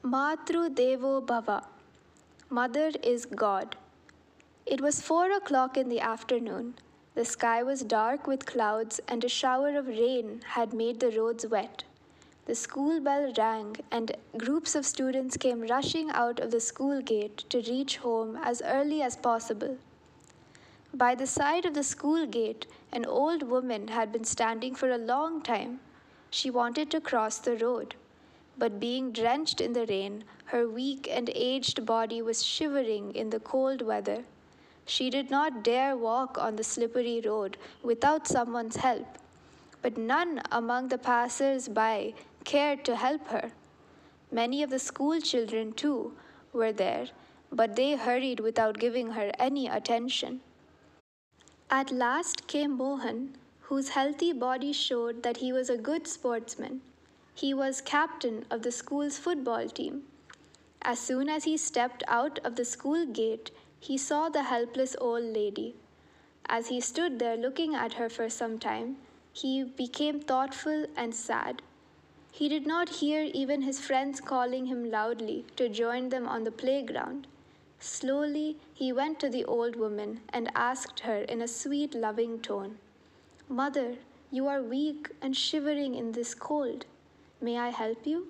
Matru Devo Bhava. Mother is God. It was 4 o'clock in the afternoon. The sky was dark with clouds, and a shower of rain had made the roads wet. The school bell rang, and groups of students came rushing out of the school gate to reach home as early as possible. By the side of the school gate, an old woman had been standing for a long time. She wanted to cross the road, but being drenched in the rain, her weak and aged body was shivering in the cold weather. She did not dare walk on the slippery road without someone's help, but none among the passers-by cared to help her. Many of the school children, too, were there, but they hurried without giving her any attention. At last came Mohan, whose healthy body showed that he was a good sportsman. He was captain of the school's football team. As soon as he stepped out of the school gate, he saw the helpless old lady. As he stood there looking at her for some time, he became thoughtful and sad. He did not hear even his friends calling him loudly to join them on the playground. Slowly, he went to the old woman and asked her in a sweet, loving tone, "Mother, you are weak and shivering in this cold. May I help you?"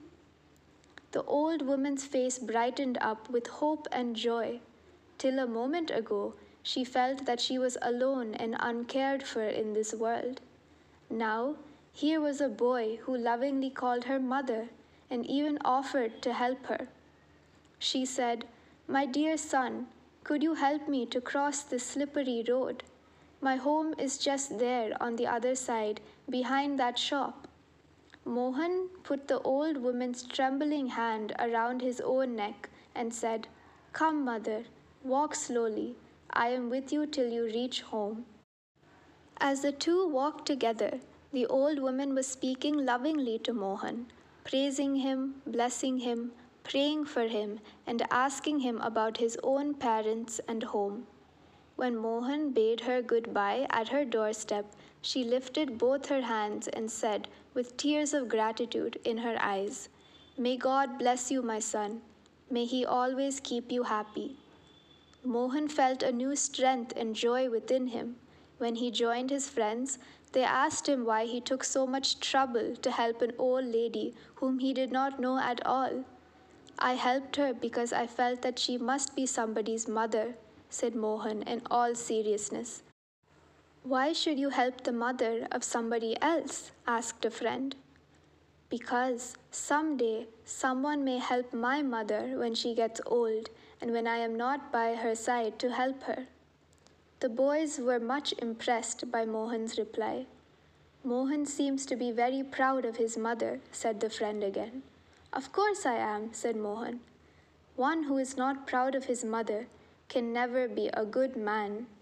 The old woman's face brightened up with hope and joy. Till a moment ago, she felt that she was alone and uncared for in this world. Now, here was a boy who lovingly called her mother and even offered to help her. She said, "My dear son, could you help me to cross this slippery road? My home is just there on the other side, behind that shop." Mohan put the old woman's trembling hand around his own neck and said, "Come, mother, walk slowly. I am with you till you reach home." As the two walked together, the old woman was speaking lovingly to Mohan, praising him, blessing him, praying for him, and asking him about his own parents and home. When Mohan bade her goodbye at her doorstep, she lifted both her hands and said, with tears of gratitude in her eyes, "May God bless you, my son. May He always keep you happy." Mohan felt a new strength and joy within him. When he joined his friends, they asked him why he took so much trouble to help an old lady whom he did not know at all. "I helped her because I felt that she must be somebody's mother," said Mohan in all seriousness. "Why should you help the mother of somebody else?" asked a friend. "Because someday someone may help my mother when she gets old and when I am not by her side to help her." The boys were much impressed by Mohan's reply. "Mohan seems to be very proud of his mother," said the friend again. "Of course I am," said Mohan. "One who is not proud of his mother can never be a good man."